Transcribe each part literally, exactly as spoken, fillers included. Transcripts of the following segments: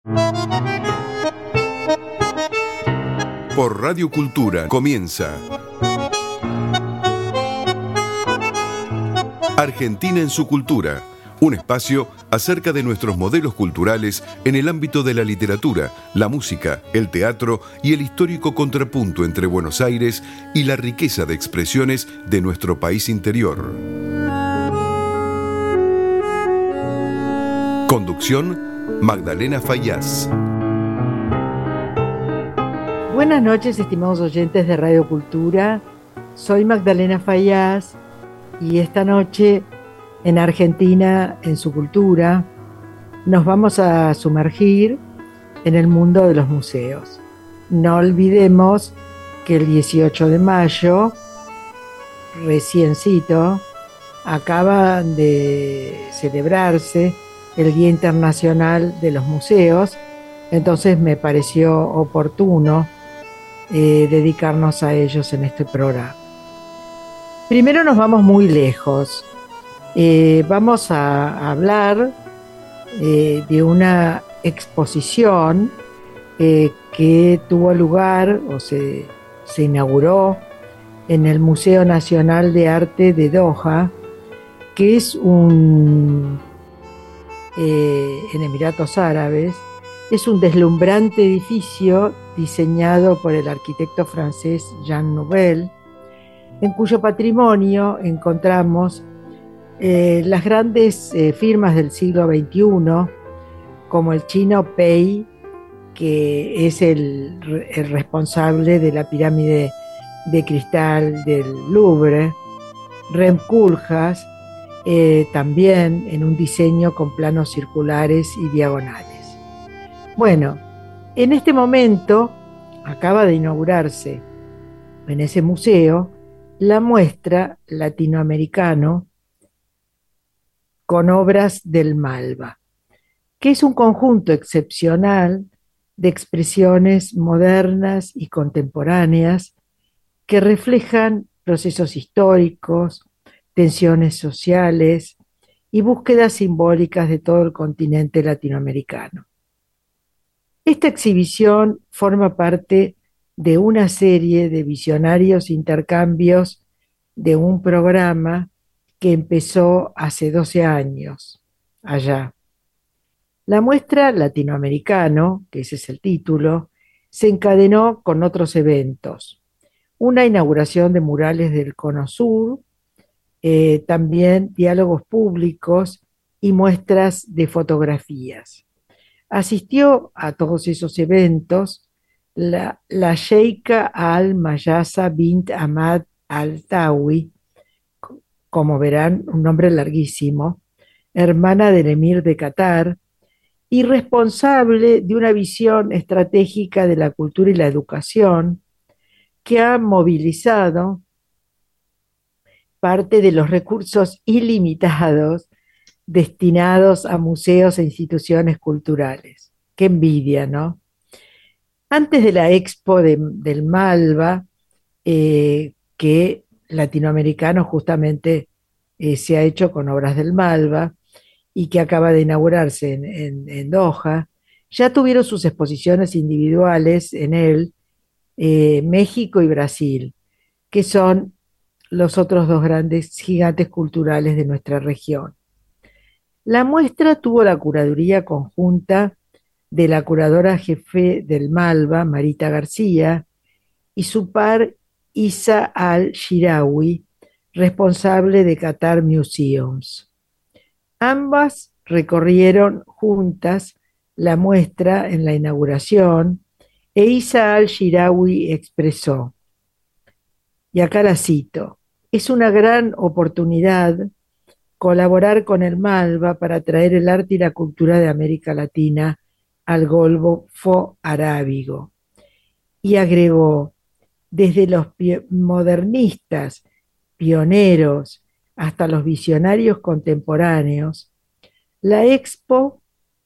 Por Radio Cultura comienza Argentina en su cultura, un espacio acerca de nuestros modelos culturales en el ámbito de la literatura, la música, el teatro y el histórico contrapunto entre Buenos Aires y la riqueza de expresiones de nuestro país interior. Conducción, Magdalena Fayaz. Buenas noches, estimados oyentes de Radio Cultura. Soy Magdalena Fayaz y esta noche en Argentina, en su cultura, nos vamos a sumergir en el mundo de los museos. No olvidemos que el dieciocho de mayo, reciencito, acaba de celebrarse el Día Internacional de los Museos, entonces me pareció oportuno eh, dedicarnos a ellos en este programa. Primero nos vamos muy lejos. Eh, vamos a hablar eh, de una exposición eh, que tuvo lugar o se, se inauguró en el Museo Nacional de Arte de Doha, que es un, eh, en Emiratos Árabes, es un deslumbrante edificio diseñado por el arquitecto francés Jean Nouvel, en cuyo patrimonio encontramos Eh, las grandes eh, firmas del siglo veintiuno, como el chino Pei, que es el, el responsable de la pirámide de cristal del Louvre, Rem Koolhaas, eh, también en un diseño con planos circulares y diagonales. Bueno, en este momento acaba de inaugurarse en ese museo la muestra latinoamericano con obras del Malva, que es un conjunto excepcional de expresiones modernas y contemporáneas que reflejan procesos históricos, tensiones sociales y búsquedas simbólicas de todo el continente latinoamericano. Esta exhibición forma parte de una serie de visionarios intercambios de un programa que empezó hace doce años allá. La muestra Latinoamericano, que ese es el título, se encadenó con otros eventos. Una inauguración de murales del Cono Sur, eh, también diálogos públicos y muestras de fotografías. Asistió a todos esos eventos la, la Sheikha Al-Mayasa bint Ahmad Al-Tawi, como verán, un nombre larguísimo, hermana del emir de Qatar y responsable de una visión estratégica de la cultura y la educación que ha movilizado parte de los recursos ilimitados destinados a museos e instituciones culturales. Qué envidia, ¿no? Antes de la Expo de, del Malva, eh, que latinoamericano justamente eh, se ha hecho con obras del Malva y que acaba de inaugurarse en, en, en Doha, ya tuvieron sus exposiciones individuales en él, eh, México y Brasil, que son los otros dos grandes gigantes culturales de nuestra región. La muestra tuvo la curaduría conjunta de la curadora jefe del Malva, Marita García, y su par Isa Al-Shirawi, responsable de Qatar Museums. Ambas recorrieron juntas la muestra en la inauguración e Isa Al-Shirawi expresó, y acá la cito, es una gran oportunidad colaborar con el Malva para traer el arte y la cultura de América Latina al Golfo Arábigo. Y agregó, desde los modernistas pioneros hasta los visionarios contemporáneos, la Expo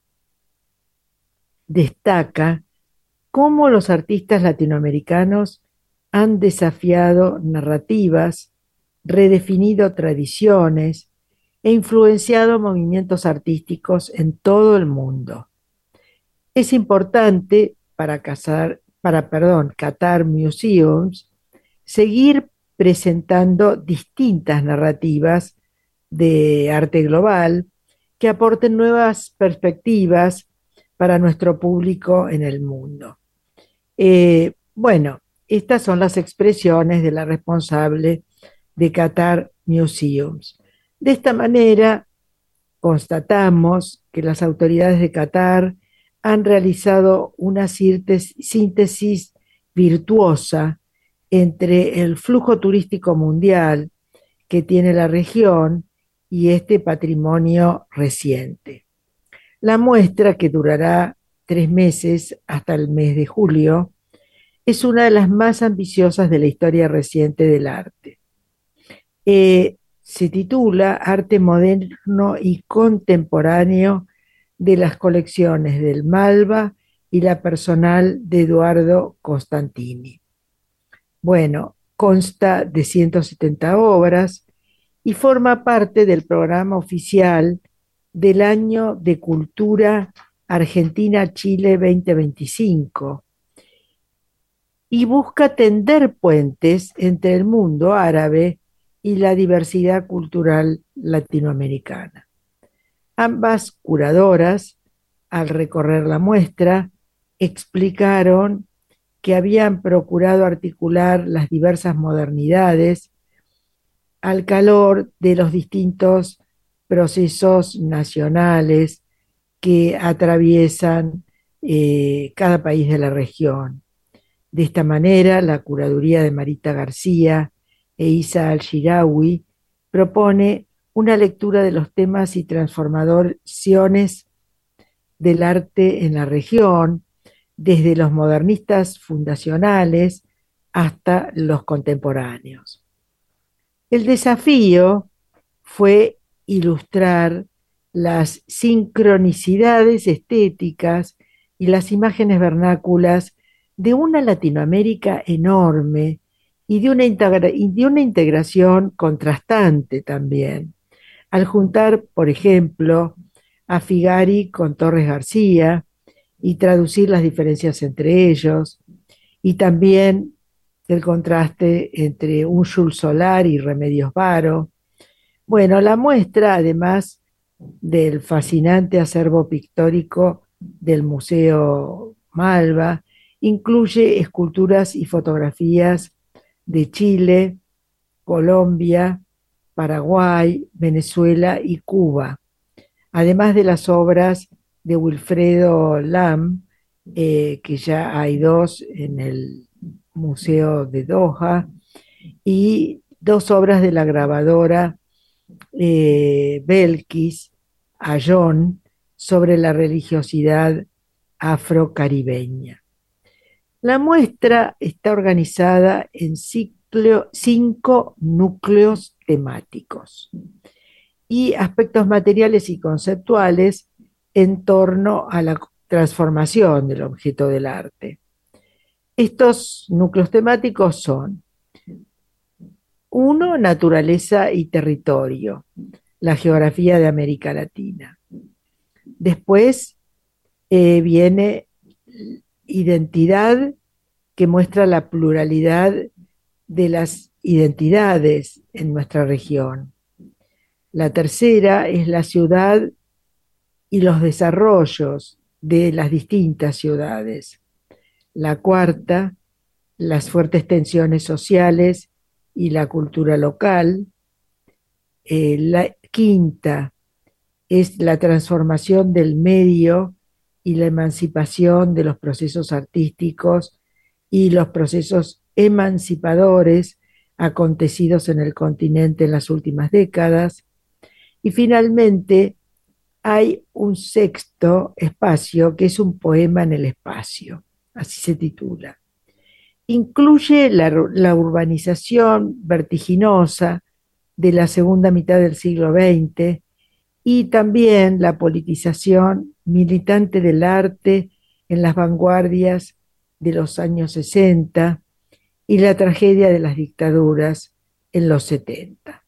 destaca cómo los artistas latinoamericanos han desafiado narrativas, redefinido tradiciones e influenciado movimientos artísticos en todo el mundo. Es importante para, casar, para perdón, Qatar Museums seguir presentando distintas narrativas de arte global que aporten nuevas perspectivas para nuestro público en el mundo. Eh, bueno, estas son las expresiones de la responsable de Qatar Museums. De esta manera, constatamos que las autoridades de Qatar han realizado una síntesis virtuosa entre el flujo turístico mundial que tiene la región y este patrimonio reciente. La muestra, que durará tres meses hasta el mes de julio, es una de las más ambiciosas de la historia reciente del arte. Eh, se titula Arte moderno y contemporáneo de las colecciones del Malva y la personal de Eduardo Costantini. Bueno, consta de ciento setenta obras y forma parte del programa oficial del Año de Cultura Argentina-Chile veinte veinticinco y busca tender puentes entre el mundo árabe y la diversidad cultural latinoamericana. Ambas curadoras, al recorrer la muestra, explicaron que habían procurado articular las diversas modernidades al calor de los distintos procesos nacionales que atraviesan eh, cada país de la región. De esta manera, la curaduría de Marita García e Isa Al-Shirawi propone una lectura de los temas y transformaciones del arte en la región, desde los modernistas fundacionales hasta los contemporáneos. El desafío fue ilustrar las sincronicidades estéticas y las imágenes vernáculas de una Latinoamérica enorme y de una, integra y de una integración contrastante también, al juntar, por ejemplo, a Figari con Torres García y traducir las diferencias entre ellos, y también el contraste entre un Jules Solar y Remedios Varo. Bueno, la muestra, además del fascinante acervo pictórico del Museo Malva, incluye esculturas y fotografías de Chile, Colombia, Paraguay, Venezuela y Cuba, además de las obras de Wilfredo Lam, eh, que ya hay dos en el Museo de Doha, y dos obras de la grabadora eh, Belkis Ayón sobre la religiosidad afrocaribeña. La muestra está organizada en ciclo, cinco núcleos temáticos y aspectos materiales y conceptuales en torno a la transformación del objeto del arte. Estos núcleos temáticos son: uno, naturaleza y territorio, la geografía de América Latina. Después eh, viene identidad, que muestra la pluralidad de las identidades en nuestra región. La tercera es la ciudad y los desarrollos de las distintas ciudades. La cuarta, las fuertes tensiones sociales y la cultura local. Eh, la quinta es la transformación del medio y la emancipación de los procesos artísticos y los procesos emancipadores acontecidos en el continente en las últimas décadas. Y finalmente hay un sexto espacio que es un poema en el espacio, así se titula. Incluye la, la urbanización vertiginosa de la segunda mitad del siglo veinte y también la politización militante del arte en las vanguardias de los años sesenta y la tragedia de las dictaduras en los setenta.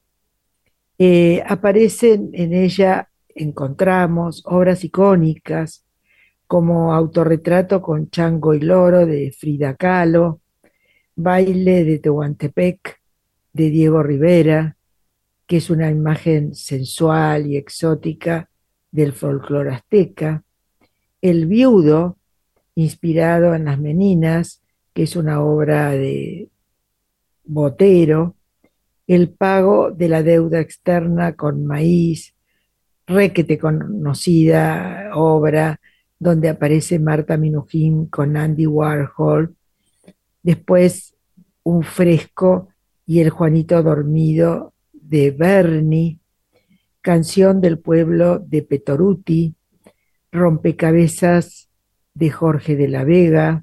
Eh, aparecen en ella, encontramos obras icónicas como Autorretrato con Chango y Loro de Frida Kahlo, Baile de Tehuantepec de Diego Rivera, que es una imagen sensual y exótica del folclore azteca, El Viudo, inspirado en Las Meninas, que es una obra de Botero, El pago de la deuda externa con maíz, requete conocida obra donde aparece Marta Minujín con Andy Warhol, después un fresco y el Juanito Dormido de Berni, Canción del Pueblo de Petoruti, Rompecabezas de Jorge de la Vega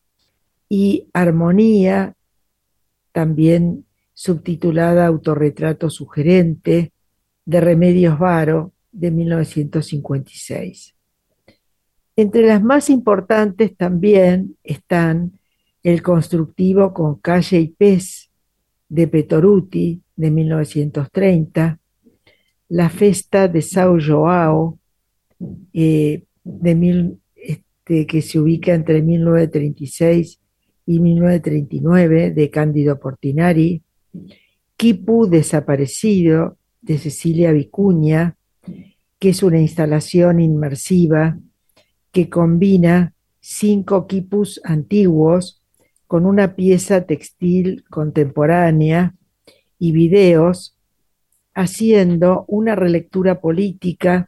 y Armonía, también subtitulada Autorretrato Sugerente, de Remedios Varo, de mil novecientos cincuenta y seis. Entre las más importantes también están El Constructivo con Calle y Pez, de Petoruti, de mil novecientos treinta, La Festa de São João, eh, de mil, este, que se ubica entre mil novecientos treinta y seis y mil novecientos treinta y nueve, de Cándido Portinari, Quipu Desaparecido, de Cecilia Vicuña, que es una instalación inmersiva que combina cinco quipus antiguos con una pieza textil contemporánea y videos, haciendo una relectura política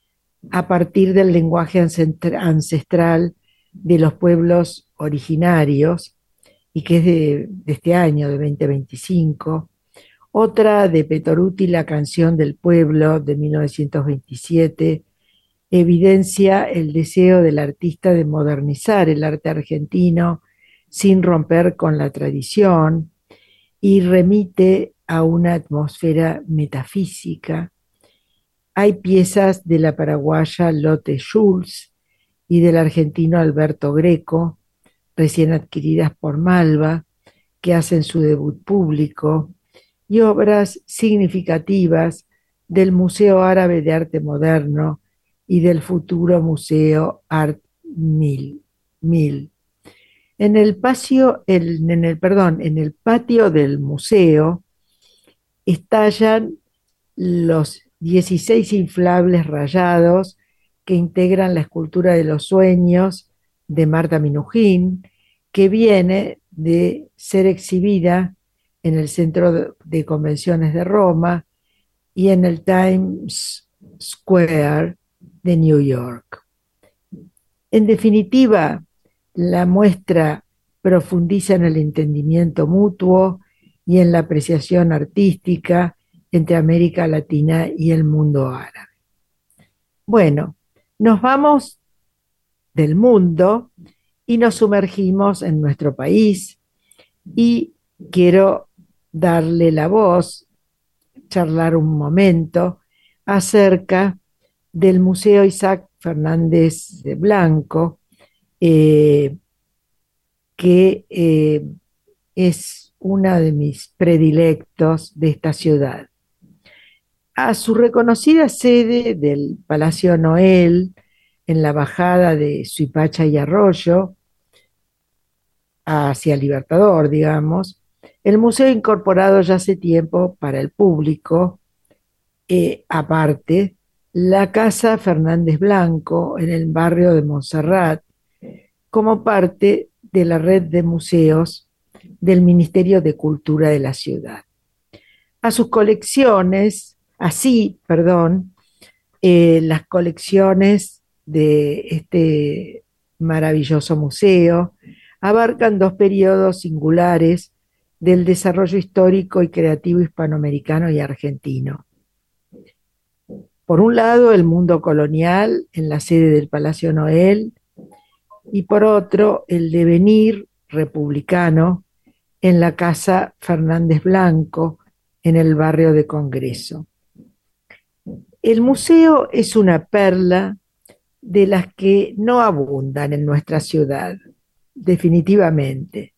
a partir del lenguaje ancestral de los pueblos originarios, y que es de, de este año, de veinte veinticinco. Otra de Petoruti, La Canción del Pueblo, de mil novecientos veintisiete, evidencia el deseo del artista de modernizar el arte argentino sin romper con la tradición, y remite a una atmósfera metafísica. Hay piezas de la paraguaya Lotte Schulz y del argentino Alberto Greco, recién adquiridas por Malva, que hacen su debut público, y obras significativas del Museo Árabe de Arte Moderno y del futuro Museo Art Mil. Mil. En el patio, el, en el, perdón, en el patio del museo estallan los dieciséis inflables rayados que integran la escultura de los sueños de Marta Minujín, que viene de ser exhibida en el Centro de Convenciones de Roma y en el Times Square de New York. En definitiva, la muestra profundiza en el entendimiento mutuo y en la apreciación artística entre América Latina y el mundo árabe. Bueno, nos vamos del mundo y nos sumergimos en nuestro país, y quiero darle la voz, charlar un momento acerca del Museo Isaac Fernández de Blanco, eh, que eh, es uno de mis predilectos de esta ciudad. A su reconocida sede del Palacio Noel, en la bajada de Suipacha y Arroyo, hacia Libertador, digamos, el museo ha incorporado ya hace tiempo para el público, eh, aparte, la Casa Fernández Blanco en el barrio de Montserrat, como parte de la red de museos del Ministerio de Cultura de la ciudad. A sus colecciones, así, perdón, eh, las colecciones de este maravilloso museo abarcan dos periodos singulares del desarrollo histórico y creativo hispanoamericano y argentino. Por un lado, el mundo colonial en la sede del Palacio Noel, y por otro, el devenir republicano en la Casa Fernández Blanco, en el barrio de Congreso. El museo es una perla de las que no abundan en nuestra ciudad, definitivamente.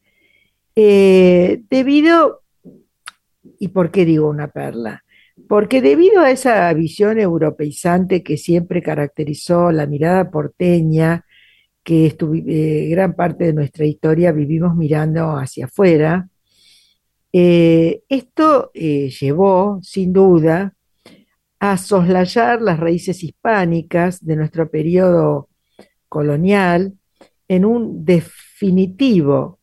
Eh, debido, ¿y por qué digo una perla? Porque debido a esa visión europeizante que siempre caracterizó la mirada porteña que estuvi- eh, gran parte de nuestra historia vivimos mirando hacia afuera. Eh, esto eh, llevó, sin duda, a soslayar las raíces hispánicas de nuestro periodo colonial en un definitivo,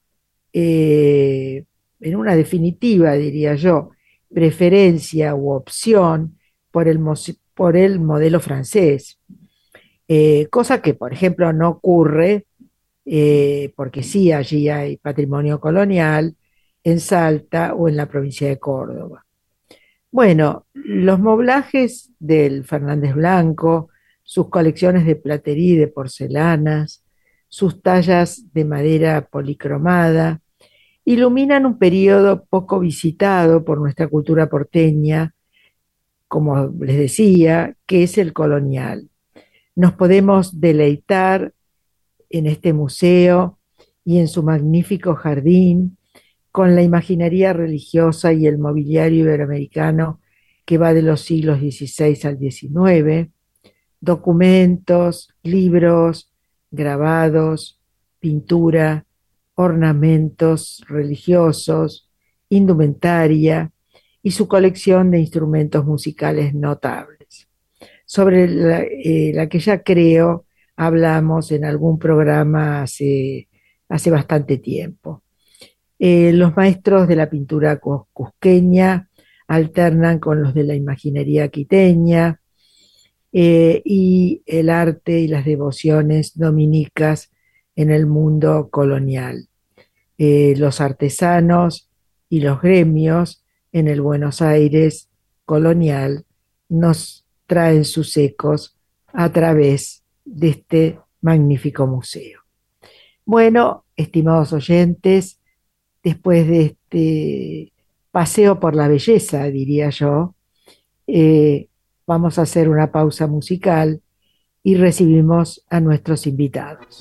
eh, en una definitiva, diría yo, preferencia u opción por el, mos- por el modelo francés. Eh, cosa que, por ejemplo, no ocurre, eh, porque sí allí hay patrimonio colonial en Salta o en la provincia de Córdoba. Bueno, los moblajes del Fernández Blanco, sus colecciones de platería y de porcelanas, sus tallas de madera policromada, iluminan un periodo poco visitado por nuestra cultura porteña, como les decía, que es el colonial. Nos podemos deleitar en este museo y en su magnífico jardín con la imaginería religiosa y el mobiliario iberoamericano que va de los siglos dieciséis al diecinueve, documentos, libros, grabados, pintura, ornamentos religiosos, indumentaria y su colección de instrumentos musicales notables, sobre la, eh, la que ya creo hablamos en algún programa hace, hace bastante tiempo. Eh, los maestros de la pintura cusqueña alternan con los de la imaginería quiteña, eh, y el arte y las devociones dominicas en el mundo colonial. Eh, los artesanos y los gremios en el Buenos Aires colonial nos traen sus ecos a través de este magnífico museo. Bueno, estimados oyentes, después de este paseo por la belleza, diría yo, eh, vamos a hacer una pausa musical y recibimos a nuestros invitados.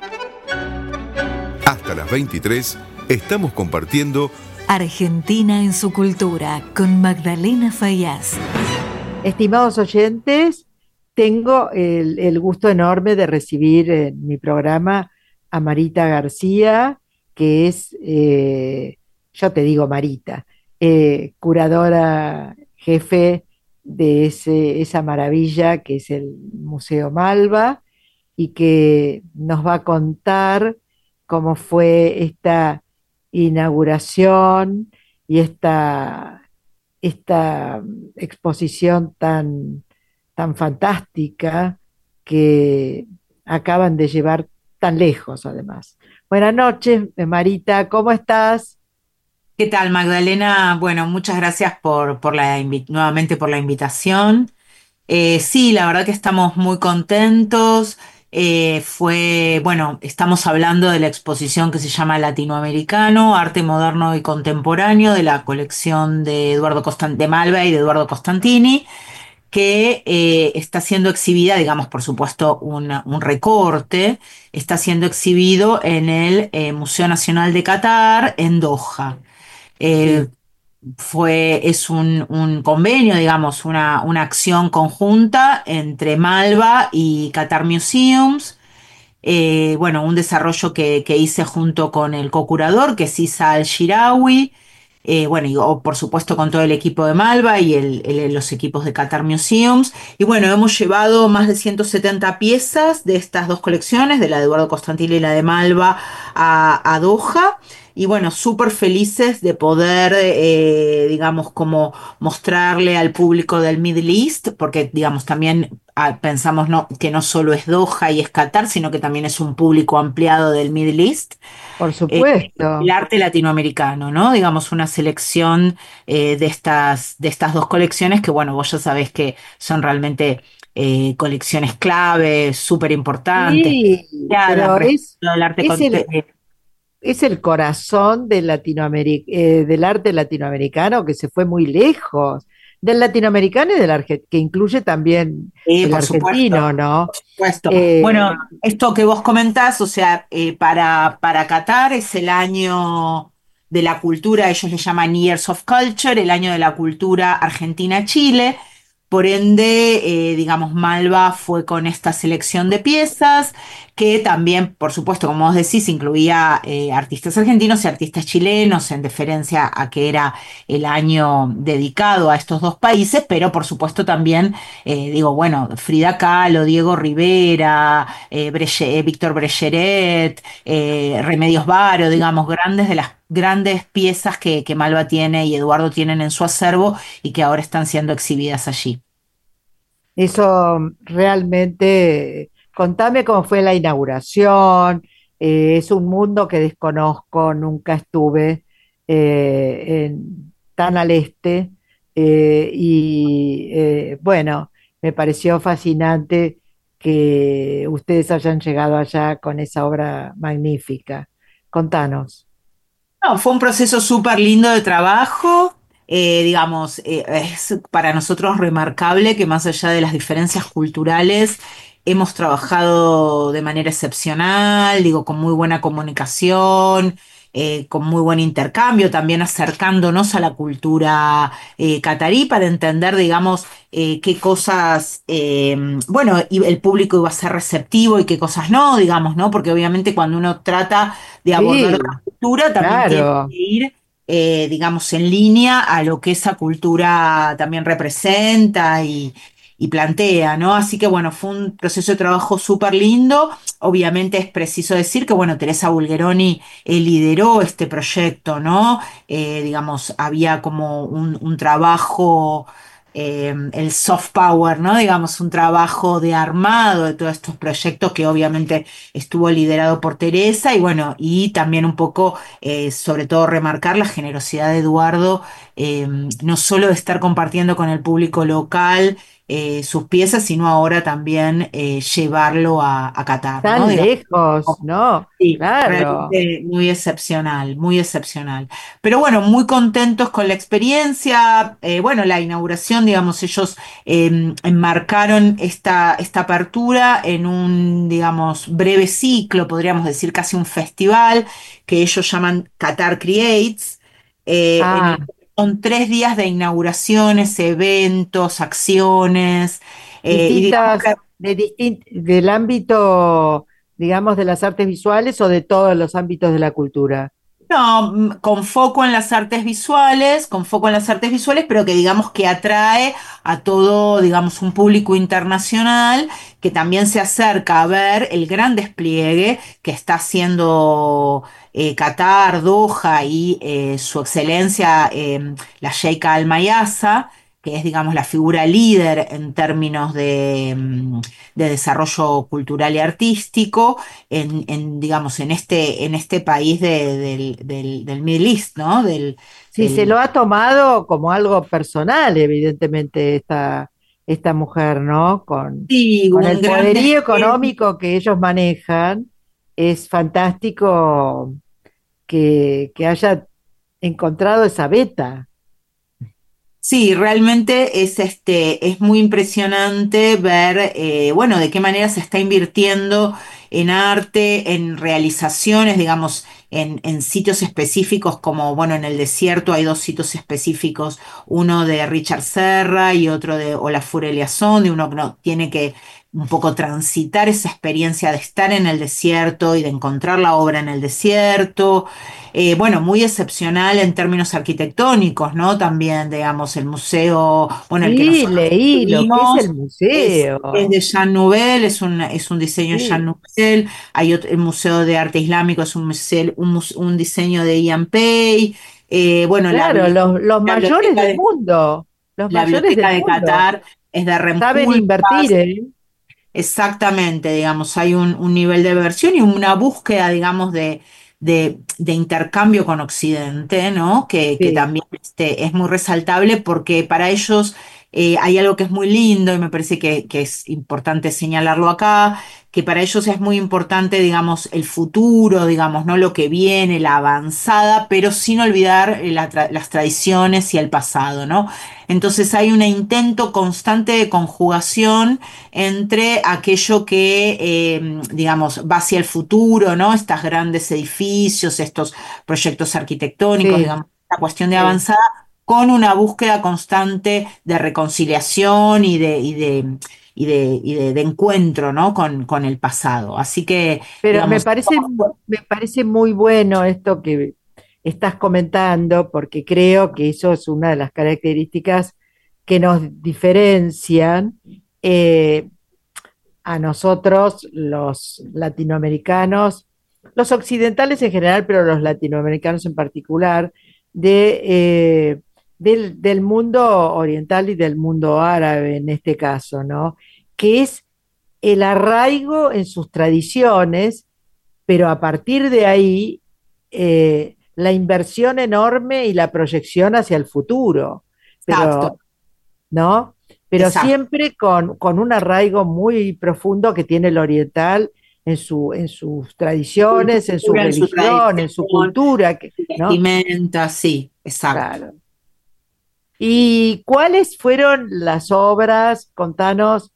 Hasta las veintitrés estamos compartiendo Argentina en su cultura con Magdalena Faíaz. Estimados oyentes, tengo el, el gusto enorme de recibir en mi programa a Marita García, que es, eh, yo te digo Marita, eh, curadora jefe de ese, esa maravilla que es el Museo Malva y que nos va a contar cómo fue esta inauguración y esta, esta exposición tan, tan fantástica que acaban de llevar tan lejos además. Buenas noches, Marita, ¿cómo estás? ¿Qué tal, Magdalena? Bueno, muchas gracias por, por la invi- nuevamente por la invitación. Eh, sí, la verdad que estamos muy contentos. Eh, fue, bueno, estamos hablando de la exposición que se llama Latinoamericano, Arte Moderno y Contemporáneo, de la colección de Eduardo Costan- de Malva y de Eduardo Costantini, que eh, está siendo exhibida, digamos, por supuesto, una- un recorte, está siendo exhibido en el eh, Museo Nacional de Qatar, en Doha. Eh, Sí, fue, es un, un convenio, digamos, una, una acción conjunta entre Malva y Qatar Museums. Eh, bueno, un desarrollo que, que hice junto con el co-curador, que es Isa Al-Shirawi, eh, bueno, y o, por supuesto con todo el equipo de Malva y el- el- los equipos de Qatar Museums. Y bueno, hemos llevado más de ciento setenta piezas de estas dos colecciones, de la de Eduardo Constantino y la de Malva, a, a Doha. Y bueno, súper felices de poder, eh, digamos, como mostrarle al público del Middle East, porque, digamos, también ah, pensamos no, que no solo es Doha y es Qatar, sino que también es un público ampliado del Middle East, por eh, el supuesto. arte latinoamericano, ¿no? Digamos, una selección eh, de estas, de estas dos colecciones que, bueno, vos ya sabés que son realmente eh, colecciones clave, súper importantes, Sí, preciadas pero respecto es, al arte es conte- el, eh, es el corazón del, Latinoameric- eh, del arte latinoamericano que se fue muy lejos, del latinoamericano y del arge- que incluye también eh, el por supuesto. argentino, ¿no? Supuesto. Bueno, Eh, esto que vos comentás, o sea, eh, para, para Qatar es el año de la cultura, ellos le llaman Years of Culture, el año de la cultura Argentina-Chile, Por ende, eh, digamos, Malva fue con esta selección de piezas, que también, por supuesto, como vos decís, incluía eh, artistas argentinos y artistas chilenos, en deferencia a que era el año dedicado a estos dos países, pero por supuesto también, eh, digo, bueno, Frida Kahlo, Diego Rivera, eh, Breche- eh, Víctor Brecheret, eh, Remedios Varo, digamos, grandes de las grandes piezas que, que Malva tiene y Eduardo tienen en su acervo y que ahora están siendo exhibidas allí. Eso realmente, contame cómo fue la inauguración. Eh, es un mundo que desconozco, nunca estuve eh, en- tan al este. Eh, y eh, bueno, me pareció fascinante que ustedes hayan llegado allá con esa obra magnífica. Contanos. No, fue un proceso súper lindo de trabajo. Eh, digamos, eh, es para nosotros remarcable que más allá de las diferencias culturales, hemos trabajado de manera excepcional, digo, con muy buena comunicación, eh, con muy buen intercambio, también acercándonos a la cultura eh, catarí para entender, digamos, eh, qué cosas, eh, bueno, y el público iba a ser receptivo y qué cosas no, digamos, ¿no? Porque obviamente cuando uno trata de abordar Sí, otra cultura, también tiene que claro. ir, eh, digamos, en línea a lo que esa cultura también representa y, y plantea, ¿no? Así que bueno, fue un proceso de trabajo súper lindo. Obviamente es preciso decir que, bueno, Teresa Bulgeroni eh, lideró este proyecto, ¿no? Eh, digamos, había como un, un trabajo, eh, el soft power, ¿no? Digamos, un trabajo de armado de todos estos proyectos que obviamente estuvo liderado por Teresa y bueno, y también un poco, eh, sobre todo remarcar la generosidad de Eduardo, eh, no solo de estar compartiendo con el público local eh, sus piezas, sino ahora también eh, llevarlo a, a Qatar, ¿no? Tan Digamos, lejos, ¿no? sí, Claro. realmente muy excepcional, muy excepcional. Pero bueno, muy contentos con la experiencia. Eh, bueno, la inauguración, digamos, ellos eh, enmarcaron esta, esta apertura en un, digamos, breve ciclo, podríamos decir casi un festival, que ellos llaman Qatar Creates, eh, en el Ah, que son tres días de inauguraciones, eventos, acciones, eh, y digamos que distintas, de distin- del ámbito, digamos, de las artes visuales o de todos los ámbitos de la cultura. no, mm, con foco en las artes visuales, con foco en las artes visuales, pero que digamos que atrae a todo, digamos, un público internacional que también se acerca a ver el gran despliegue que está haciendo eh, Qatar, Doha y eh, su excelencia, eh, la Sheikha Al Mayasa, que es, digamos, la figura líder en términos de, mm, de desarrollo cultural y artístico en, en, digamos, en este, en este país de- del, del, del Middle East, ¿no? Del, Sí, se del, lo ha tomado como algo personal, evidentemente, esta, esta mujer, ¿no? Con, sí, con un el gran poderío despliegue. económico que ellos manejan, es fantástico que, que haya encontrado esa beta. Sí, realmente es, este, es muy impresionante ver, eh, bueno, de qué manera se está invirtiendo en arte, en realizaciones, digamos, en, en sitios específicos, como, bueno, en el desierto hay dos sitios específicos, uno de Richard Serra y otro de Olafur Eliasson, de uno que no, tiene que un poco transitar esa experiencia de estar en el desierto y de encontrar la obra en el desierto. Eh, bueno, muy excepcional en términos arquitectónicos, ¿no? También, digamos, el museo, bueno, el que Sí, nosotros leí lo que es el tuvimos es, es museo. de Jean Nouvel, es un, es un diseño de Jean Sí, Nouvel. Hay otro, el Museo de Arte Islámico, es un, museo, un, mus- un diseño de Ian Pei. Eh, bueno, la, claro, bibli- los, los la mayores biblioteca del de, mundo, los la mayores biblioteca del de mundo. Qatar es de Saben Remcool. invertir, ¿eh? Exactamente, digamos, hay un, un nivel de versión y una búsqueda, digamos, de, de, de intercambio con Occidente, ¿no? Que, que Sí. también este, es muy resaltable porque para ellos eh, hay algo que es muy lindo y me parece que, que es importante señalarlo acá, que para ellos es muy importante, digamos, el futuro, digamos, ¿no? Lo que viene, la avanzada, pero sin olvidar eh, la tra- las tradiciones y el pasado, ¿no? Entonces hay un intento constante de conjugación entre aquello que, eh, digamos, va hacia el futuro, ¿no? Estos grandes edificios, estos proyectos arquitectónicos, Sí, digamos, la cuestión de sí. avanzada, con una búsqueda constante de reconciliación y de, y de, y de, y de, de encuentro, ¿no? con, con el pasado. Así que, Pero me digamos, parece, me parece muy bueno esto que estás comentando, porque creo que eso es una de las características que nos diferencian eh, a nosotros, los latinoamericanos, los occidentales en general, pero los latinoamericanos en particular, de, eh, del, del mundo oriental y del mundo árabe en este caso, ¿no? Que es el arraigo en sus tradiciones, pero a partir de ahí eh, la inversión enorme y la proyección hacia el futuro, pero, exacto, ¿no? Pero exacto. siempre con, con un arraigo muy profundo que tiene el oriental en, su, en sus En su tradiciones, en su cultura, en su religión, en su tradición, cultura, que- su ¿no? vestimenta, sí, exacto. Claro. ¿Y cuáles fueron las obras, contanos,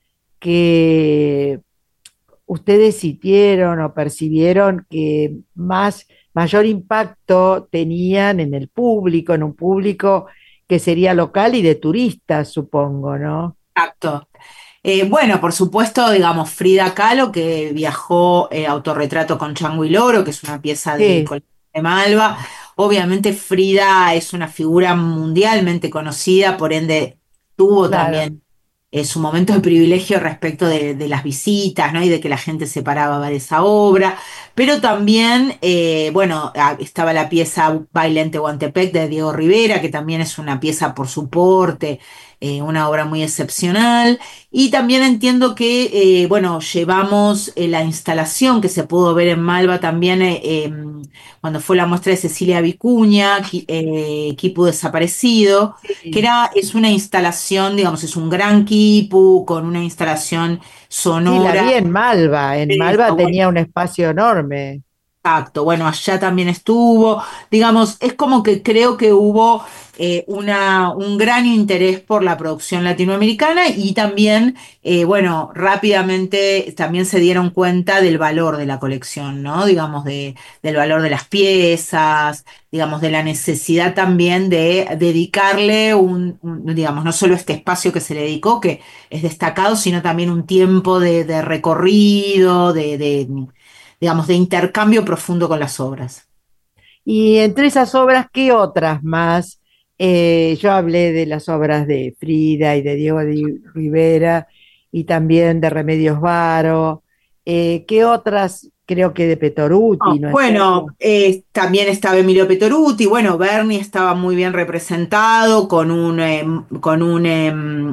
que ustedes sintieron o percibieron que más, mayor impacto tenían en el público, en un público que sería local y de turistas, supongo, ¿no? Exacto. Eh, bueno, por supuesto, digamos, Frida Kahlo, que viajó eh, autorretrato con Chango y Loro, que es una pieza del Sí, Colegio de Malva. Obviamente, Frida es una figura mundialmente conocida, por ende, tuvo claro. también eh, su momento de privilegio respecto de, de las visitas, ¿no? Y de que la gente se paraba a ver esa obra. Pero también, eh, bueno, ah, estaba la pieza Baile en Tehuantepec de Diego Rivera, que también es una pieza por su porte, eh, una obra muy excepcional. Y también entiendo que, eh, bueno, llevamos eh, la instalación que se pudo ver en Malva también eh, eh, cuando fue la muestra de Cecilia Vicuña, Qui- eh, Quipu Desaparecido, que Sí, era, es una instalación, digamos, es un gran quipu con una instalación sí, la sonora. vi en Malva. En Malva Eso, bueno, tenía un espacio enorme. exacto, bueno, allá también estuvo. Digamos, es como que creo que hubo eh, una, un gran interés por la producción latinoamericana y también, eh, bueno, rápidamente también se dieron cuenta del valor de la colección, ¿no? Digamos, de, del valor de las piezas, digamos, de la necesidad también de dedicarle un, un, digamos, no solo este espacio que se le dedicó, que es destacado, sino también un tiempo de, de recorrido, de, de digamos, de intercambio profundo con las obras. Y entre esas obras, ¿qué otras más? Eh, yo hablé de las obras de Frida y de Diego de Rivera y también de Remedios Varo. Eh, ¿qué otras? Creo que de Petoruti, Oh, ¿no es bueno, cierto? eh, también estaba Emilio Petoruti, bueno, Bernie estaba muy bien representado con un, eh, con un, eh,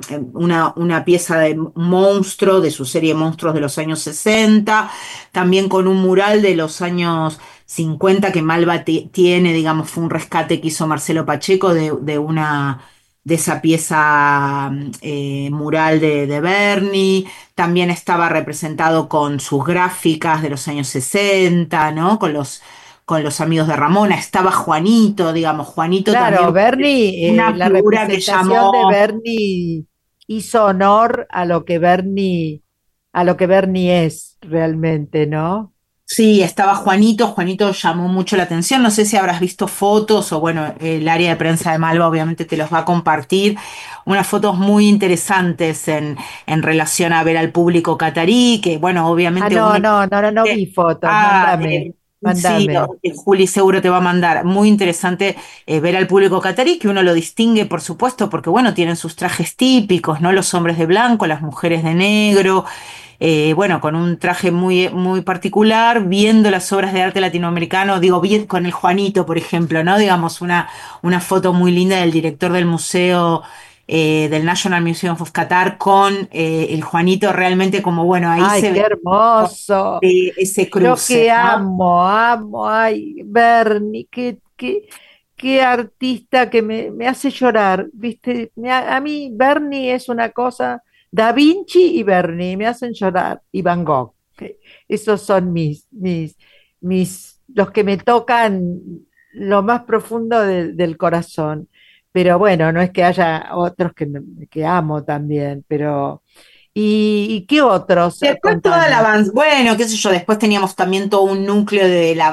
una, una pieza de monstruo de su serie Monstruos de los años sesenta, también con un mural de los años cincuenta que Malva ti- tiene, digamos, fue un rescate que hizo Marcelo Pacheco de, de una de esa pieza eh, mural de, de Bernie. También estaba representado con sus gráficas de los años sesenta, ¿no? Con los, con los amigos de Ramona. Estaba Juanito, digamos, Juanito Claro, también Bernie, eh, una la figura que representación de llamó, Bernie hizo honor a lo que Bernie, a lo que Bernie es realmente, ¿no? sí, estaba Juanito, Juanito llamó mucho la atención, no sé si habrás visto fotos o bueno, el área de prensa de Malva obviamente te los va a compartir, unas fotos muy interesantes en, en relación a ver al público catarí, que bueno, Ah, obviamente no, uno... no, no, no, no vi fotos, Ah, mándame, eh, sí, mándame. eh, Juli seguro te va a mandar. Muy interesante eh, ver al público catarí, que uno lo distingue, por supuesto, porque bueno, tienen sus trajes típicos, ¿no? Los hombres de blanco, las mujeres de negro, eh, bueno, con un traje muy, muy particular, viendo las obras de arte latinoamericano, digo, bien con el Juanito, por ejemplo, ¿no? Digamos, una, una foto muy linda del director del museo. Eh, del National Museum of Qatar con eh, el Juanito realmente como bueno ahí Ay, se qué ve hermoso. eh, ese Yo cruce, que ¿no? amo, amo, ay, Bernie, qué, qué, qué artista que me, me hace llorar, ¿viste? Me ha- a mí Bernie es una cosa, Da Vinci y Bernie me hacen llorar, y Van Gogh. que Esos son mis, mis, mis, los que me tocan lo más profundo de- del corazón. Pero bueno, no es que haya otros que, me- que amo también, pero... ¿Y, y qué otros? Después toda la Contanos. avanz, bueno, qué sé yo, después teníamos también todo un núcleo de la,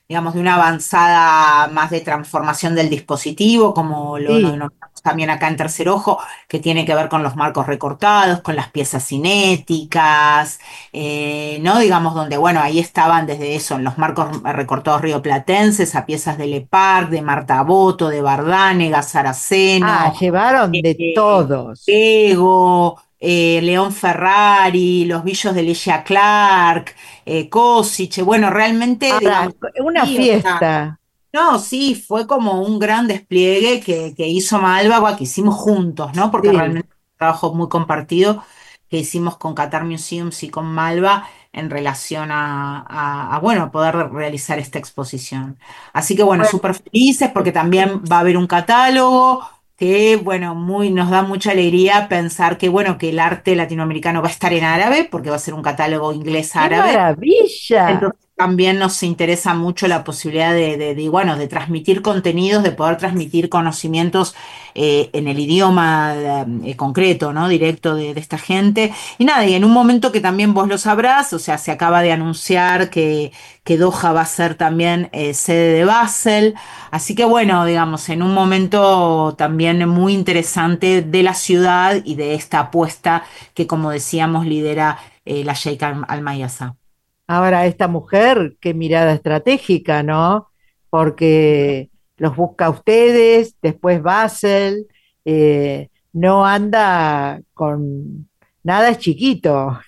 digamos, de una avanzada más de transformación del dispositivo, como lo Sí. denominamos también acá en Tercer Ojo, que tiene que ver con los marcos recortados, con las piezas cinéticas, eh, ¿no? Digamos, donde, bueno, ahí estaban desde eso, en los marcos recortados rioplatenses, a piezas de Lepar, de Marta Boto, de Bardánega, Ah, Saraceno, llevaron de eh, todos. Ego, eh, León Ferrari, los Billos de Ligia Clark, eh, Cosiche, bueno, realmente, Ahora, digamos, una sí, o sea, fiesta. no, sí, fue como un gran despliegue que, que hizo Malva, bueno, que hicimos juntos, ¿no? Porque Sí. realmente es un trabajo muy compartido que hicimos con Qatar Museums y con Malva en relación a, a, a, bueno, poder realizar esta exposición. Así que, bueno, Bueno, súper felices porque también va a haber un catálogo que, bueno, muy, nos da mucha alegría pensar que, bueno, que el arte latinoamericano va a estar en árabe, porque va a ser un catálogo ¡qué inglés-árabe. maravilla! Entonces también nos interesa mucho la posibilidad de, de- de, bueno, de transmitir contenidos, de poder transmitir conocimientos eh, en el idioma eh, concreto, ¿no? Directo de, de esta gente. Y nada, y en un momento que también vos lo sabrás, o sea, se acaba de anunciar que, que Doha va a ser también eh, sede de Basel. Así que bueno, digamos, en un momento también muy interesante de la ciudad y de esta apuesta que, como decíamos, lidera eh, la Sheikh Al- Al-Mayasa. Ahora, esta mujer, qué mirada estratégica, ¿no? Porque los busca a ustedes, después Basel, eh, no anda con nada, es chiquito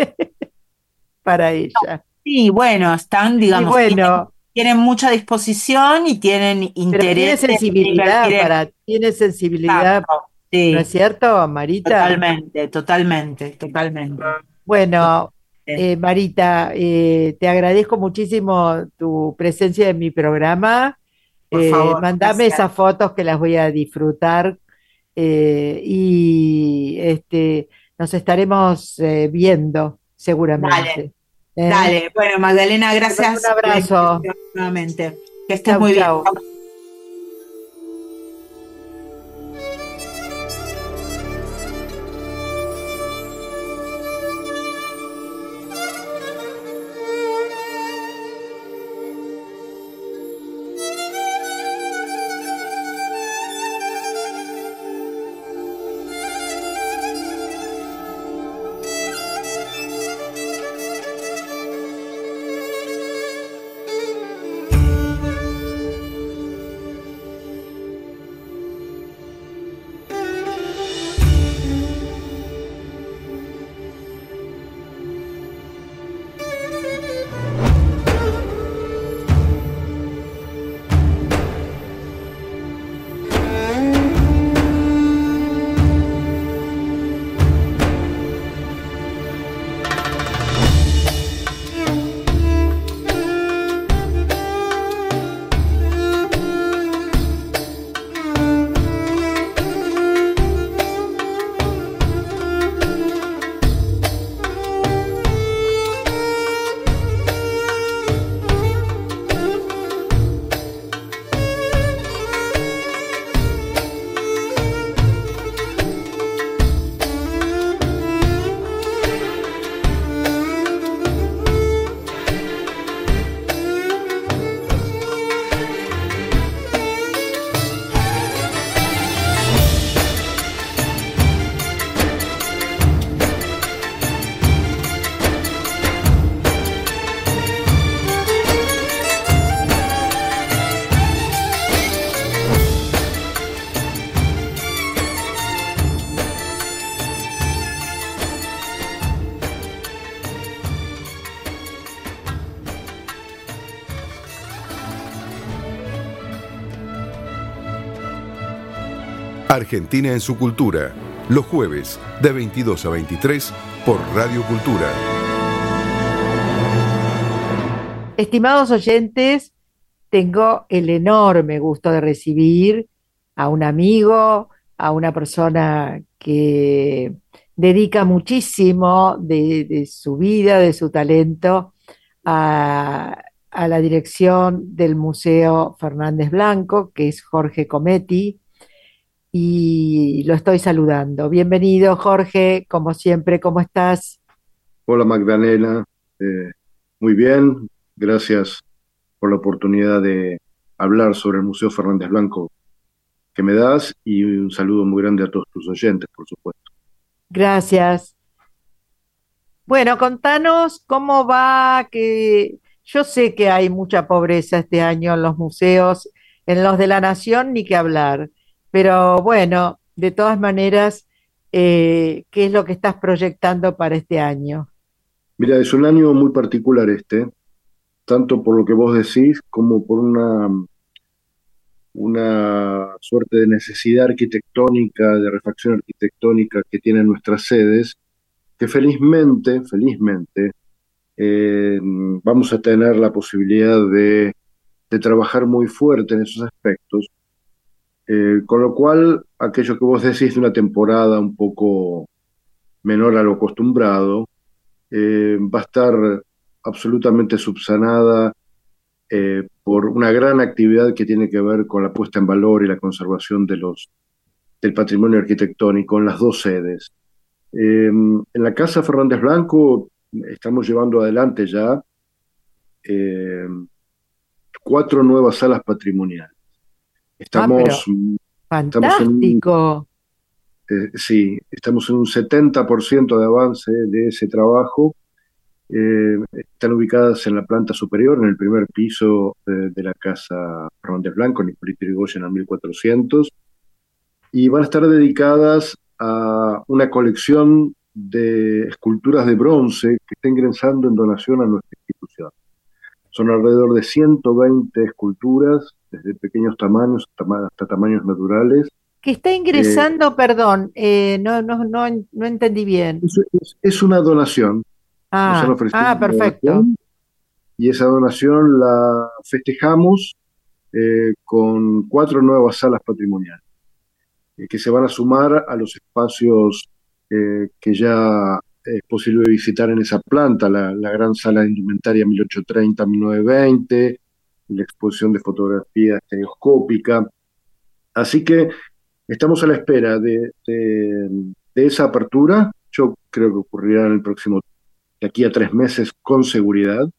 para ella. Sí, bueno, están, Y digamos, tienen, bueno, tienen mucha disposición y tienen pero interés tiene en invertir sensibilidad en para, tiene sensibilidad, exacto. ¿no es Sí, cierto, Marita? totalmente, totalmente, totalmente. Bueno, Totalmente. eh, Marita, eh, te agradezco muchísimo tu presencia en mi programa. Por Eh, favor, mandame gracias. esas fotos que las voy a disfrutar eh, y este, nos estaremos eh, viendo Dale, seguramente. ¿Eh? dale. Bueno, Magdalena, Te mando un gracias por la abrazo. invitación nuevamente. Que estés Chau, muy bien. chau. Argentina en su cultura, los jueves de veintidós a veintitrés por Radio Cultura. Estimados oyentes, tengo el enorme gusto de recibir a un amigo, a una persona que dedica muchísimo de, de su vida, de su talento a, a la dirección del Museo Fernández Blanco, que es Jorge Cometti, y lo estoy saludando. Bienvenido, Jorge, como siempre, ¿cómo estás? Hola Magdalena. Eh, muy bien, gracias por la oportunidad de hablar sobre el Museo Fernández Blanco que me das, y un saludo muy grande a todos tus oyentes, por supuesto. Gracias. Bueno, contanos cómo va, que yo sé que hay mucha pobreza este año en los museos, en los de la Nación ni que hablar, pero bueno, de todas maneras, eh, ¿qué es lo que estás proyectando para este año? Mira, es un año muy particular este, tanto por lo que vos decís como por una, una suerte de necesidad arquitectónica, de refacción arquitectónica que tienen nuestras sedes, que felizmente, felizmente, eh, vamos a tener la posibilidad de, de trabajar muy fuerte en esos aspectos, eh, con lo cual aquello que vos decís de una temporada un poco menor a lo acostumbrado, eh, va a estar absolutamente subsanada eh, por una gran actividad que tiene que ver con la puesta en valor y la conservación de los, del patrimonio arquitectónico en las dos sedes. Eh, en la Casa Fernández Blanco estamos llevando adelante ya eh, cuatro nuevas salas patrimoniales. Ah, pero Estamos, estamos en, fantástico. eh, sí, estamos en un setenta por ciento de avance de ese trabajo. Eh, están ubicadas en la planta superior, en el primer piso de, de la Casa Fernández Blanco, en Hipólito Yrigoyen al mil cuatrocientos, y van a estar dedicadas a una colección de esculturas de bronce que está ingresando en donación a nuestra institución. Son alrededor de ciento veinte esculturas, desde pequeños tamaños hasta, hasta tamaños naturales. Que está Eh, ingresando, perdón, eh, no, no, no, no entendí bien. es, es, es una donación, nos han Ah, ofrecido ah, una perfecto. donación, y esa donación la festejamos eh, con cuatro nuevas salas patrimoniales, eh, que se van a sumar a los espacios eh, que ya es posible visitar en esa planta, la, la gran sala de indumentaria mil ochocientos treinta a mil novecientos veinte, la exposición de fotografía estereoscópica. Así que estamos a la espera de, de, de esa apertura. Yo creo que ocurrirá en el próximo, de aquí a tres meses, con seguridad.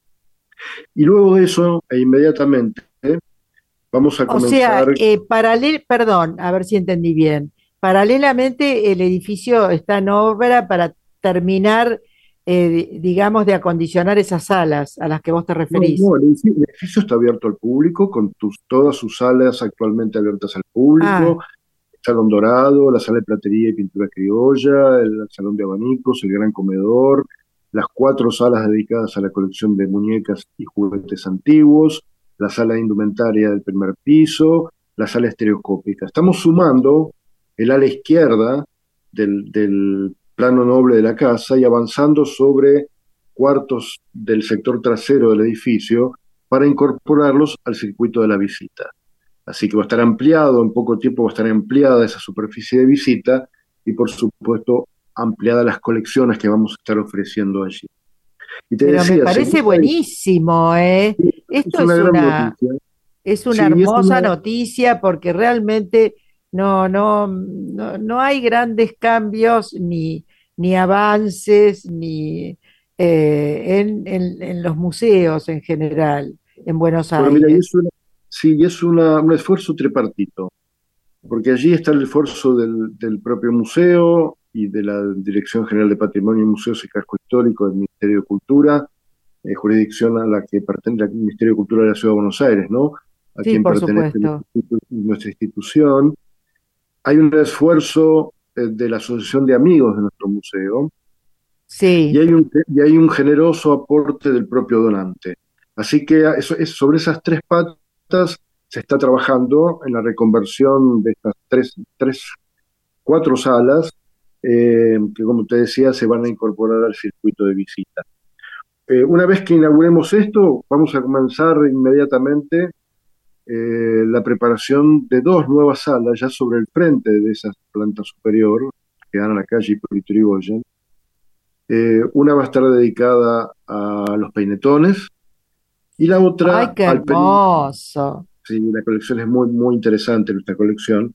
Y luego de eso, e inmediatamente, vamos a O sea, comenzar. eh, paralel, perdón, a ver si entendí bien. Paralelamente, el edificio está en obra para terminar, eh, di- digamos, de acondicionar esas salas a las que vos te No, referís. no, el edificio, el edificio está abierto al público, con tus, todas sus salas actualmente abiertas al Ah, público: el Salón Dorado, la sala de platería y pintura criolla, el salón de abanicos, el gran comedor, las cuatro salas dedicadas a la colección de muñecas y juguetes antiguos, la sala de indumentaria del primer piso, la sala estereoscópica. Estamos sumando el ala izquierda del, del plano noble de la casa y avanzando sobre cuartos del sector trasero del edificio para incorporarlos al circuito de la visita. Así que va a estar ampliado, en poco tiempo va a estar ampliada esa superficie de visita, y por supuesto ampliadas las colecciones que vamos a estar ofreciendo allí. Y te pero me decía, parece segunda, buenísimo, ¿eh? es Esto una es gran una, noticia. es una Sí, es hermosa una, noticia porque realmente no, no, no, no hay grandes cambios ni, ni avances ni eh, en, en- en los museos en general en Buenos bueno, mira, y es Aires. una, sí, y es una, un esfuerzo tripartito, porque allí está el esfuerzo del, del propio museo y de la Dirección General de Patrimonio y Museos y Casco Histórico del Ministerio de Cultura, eh, jurisdicción a la que pertenece el Ministerio de Cultura de la Ciudad de Buenos Aires, ¿no? A Sí, quien por pertenece supuesto. nuestra institución. Hay un esfuerzo eh, de la Asociación de Amigos de nuestro museo, y Sí. hay un, y hay un generoso aporte del propio donante. Así que eso, es, sobre esas tres patas se está trabajando en la reconversión de estas tres, tres cuatro salas, eh, que, como te decía, se van a incorporar al circuito de visita. Eh, una vez que inauguremos esto, vamos a comenzar inmediatamente eh, la preparación de dos nuevas salas ya sobre el frente de esa planta superior, que dan a la calle Hipólito Yrigoyen. Eh, una va a estar dedicada a los peinetones, y la Ay, otra qué al periodo. hermoso. Sí, la colección es muy, muy interesante, nuestra colección.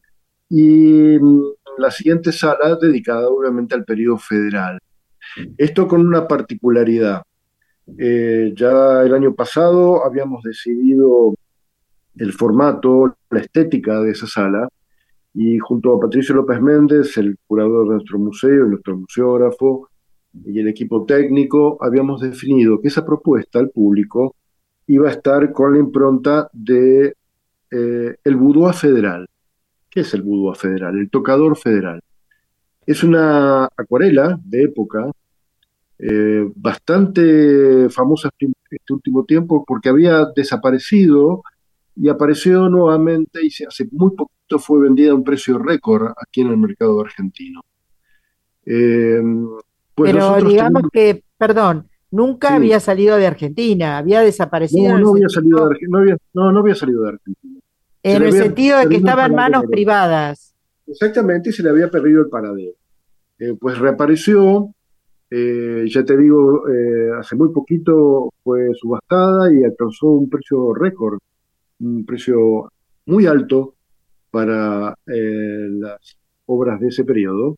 Y mm, la siguiente sala dedicada obviamente al periodo federal. Esto con una particularidad. Eh, ya el año pasado habíamos decidido el formato, la estética de esa sala, y junto a Patricio López Méndez, el curador de nuestro museo y nuestro museógrafo, y el equipo técnico, habíamos definido que esa propuesta al público iba a estar con la impronta de eh, el boudoir federal. ¿Qué es el boudoir federal? El tocador federal. Es una acuarela de época eh, bastante famosa este último tiempo porque había desaparecido y apareció nuevamente y se- hace muy poquito fue vendida a un precio récord aquí en el mercado argentino. Eh, pues Pero nosotros digamos tenemos, que, perdón, nunca sí, había salido de Argentina, había desaparecido no, en el no había salido de sentido, Argentina, no había, no, no había salido de Argentina. Se en le el había sentido de que perdido el estaba en manos paradero. privadas. Exactamente, y se le había perdido el paradero. Eh, pues reapareció, eh, ya te digo, eh, hace muy poquito fue subastada y alcanzó un precio récord, un precio muy alto para eh, las obras de ese periodo.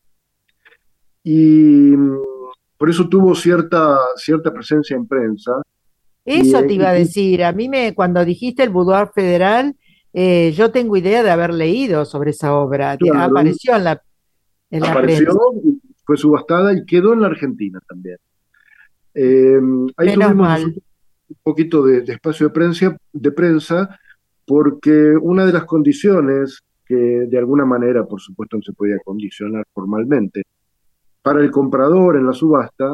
Y mm, por eso tuvo cierta, cierta presencia en prensa. Y, Eso eh, te y iba a tu- decir. A mí me, cuando dijiste el Boudoir Federal, eh, yo tengo idea de haber leído sobre esa obra. De- claro, apareció en la, en la apareció, prensa. y fue subastada y quedó en la Argentina también. Eh, ahí Menos tuvimos mal. nosotros un poquito de, de espacio de prensa, de prensa, porque una de las condiciones que de alguna manera, por supuesto, no se podía condicionar formalmente, para el comprador en la subasta,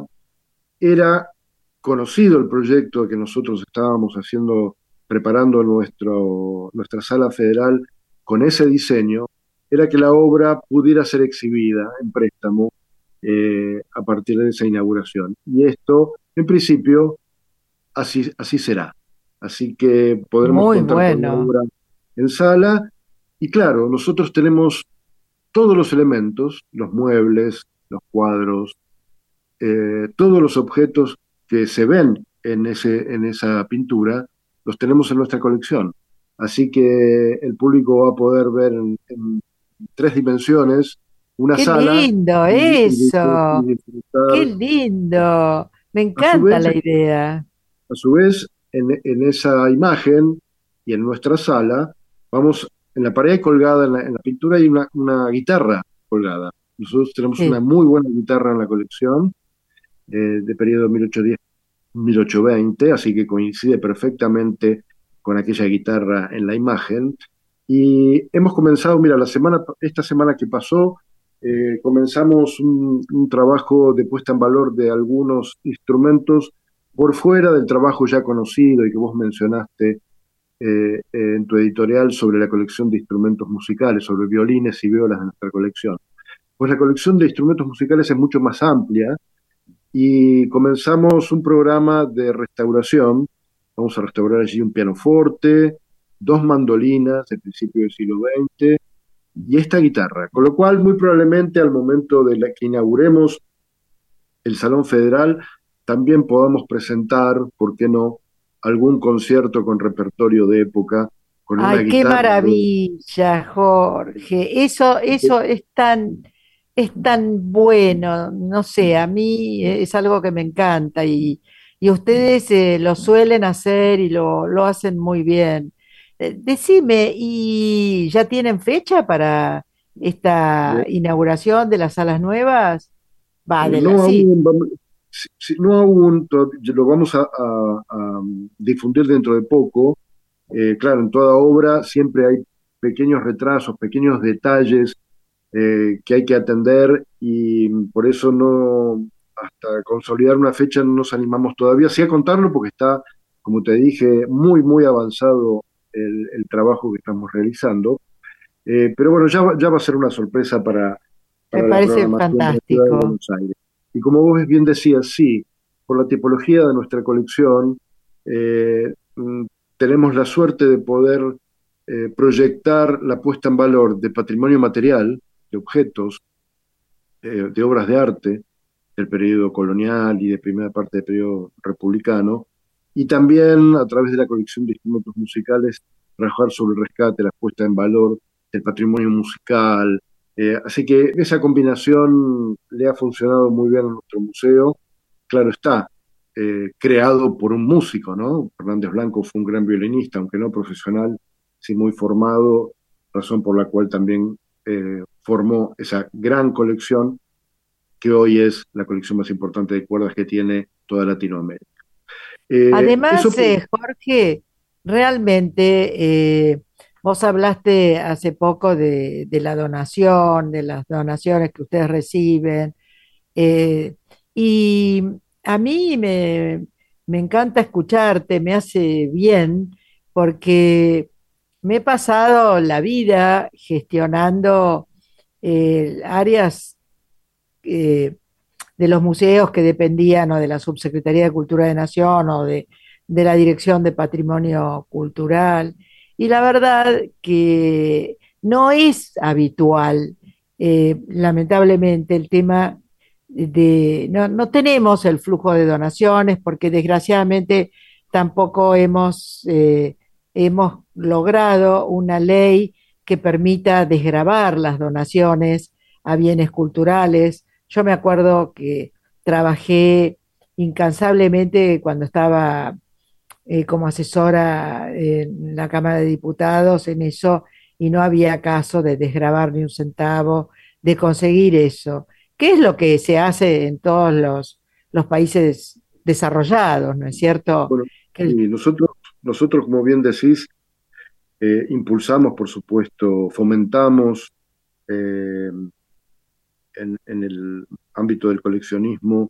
era conocido el proyecto que nosotros estábamos haciendo, preparando nuestro, nuestra sala federal con ese diseño, era que la obra pudiera ser exhibida en préstamo eh, a partir de esa inauguración. Y esto, en principio, así, así será. Así que podremos Muy contar con la bueno. obra en sala. Y claro, nosotros tenemos todos los elementos, los muebles, los cuadros, eh, todos los objetos que se ven en, ese, en esa pintura, los tenemos en nuestra colección. Así que el público va a poder ver en, en tres dimensiones una Qué sala lindo y, y- y eso. Qué disfrutar. lindo. Me A su encanta vez, la idea. a su vez en, en esa imagen y en nuestra sala, vamos, en la pared colgada, en la, en la pintura hay una, una guitarra colgada. Nosotros tenemos una Sí. muy buena guitarra en la colección, eh, de periodo mil ochocientos diez-mil ochocientos veinte, así que coincide perfectamente con aquella guitarra en la imagen. Y hemos comenzado, mira, la semana, esta semana que pasó, eh, comenzamos un, un trabajo de puesta en valor de algunos instrumentos por fuera del trabajo ya conocido y que vos mencionaste eh, en tu editorial sobre la colección de instrumentos musicales, sobre violines y violas de nuestra colección. Pues la colección de instrumentos musicales es mucho más amplia y comenzamos un programa de restauración. Vamos a restaurar allí un pianoforte, dos mandolinas del principio del siglo veinte y esta guitarra. Con lo cual, muy probablemente al momento de la que inauguremos el Salón Federal, también podamos presentar, ¿por qué no?, algún concierto con repertorio de época, con una Ay, qué guitarra. maravilla, Jorge. Eso, eso es tan, es tan bueno. No sé, a mí es algo que me encanta y, y ustedes eh, lo suelen hacer y lo, lo hacen muy bien. Eh, decime, ¿y ya tienen fecha para esta inauguración de las salas nuevas? Va, Eh, de la, no sí. aún, vamos- si- si- no aún, to- lo vamos a, a- a difundir dentro de poco. Eh, claro, en toda obra siempre hay pequeños retrasos, pequeños detalles eh, que hay que atender y por eso no, hasta consolidar una fecha no nos animamos todavía, sí a contarlo porque está, como te dije, muy, muy avanzado el, el trabajo que estamos realizando. Eh, pero bueno, ya, va- ya va a ser una sorpresa para, Me para la parece programación de la ciudad de fantástico. Buenos Aires. Y como vos bien decías, sí, por la tipología de nuestra colección, eh, mm, tenemos la suerte de poder eh, proyectar la puesta en valor de patrimonio material, de objetos, eh, de obras de arte del periodo colonial y de primera parte del periodo republicano, y también a través de la colección de instrumentos musicales, trabajar sobre el rescate, la puesta en valor del patrimonio musical. Eh, así que esa combinación le ha funcionado muy bien a nuestro museo. Claro está, eh, creado por un músico, ¿no? Fernández Blanco fue un gran violinista, aunque no profesional, sí muy formado, razón por la cual también eh, formó esa gran colección que hoy es la colección más importante de cuerdas que tiene toda Latinoamérica. Eh, eso Además, eh, Jorge, realmente eh, vos hablaste hace poco de, de la donación, de las donaciones que ustedes reciben, eh, y a mí me, me encanta escucharte, me hace bien, porque me he pasado la vida gestionando eh, áreas eh, de los museos que dependían o de la Subsecretaría de Cultura de Nación o de, de la Dirección de Patrimonio Cultural. Y la verdad que no es habitual, eh, lamentablemente, el tema de, no, no tenemos el flujo de donaciones porque desgraciadamente tampoco hemos, eh, hemos logrado una ley que permita desgravar las donaciones a bienes culturales. Yo me acuerdo que trabajé incansablemente cuando estaba eh, como asesora en la Cámara de Diputados en eso y no había caso de desgravar ni un centavo, de conseguir eso. ¿Qué es lo que se hace en todos los, los países desarrollados, ¿no es cierto? Bueno, Que y el- nosotros, nosotros, como bien decís, eh, impulsamos, por supuesto, fomentamos eh, en, en el ámbito del coleccionismo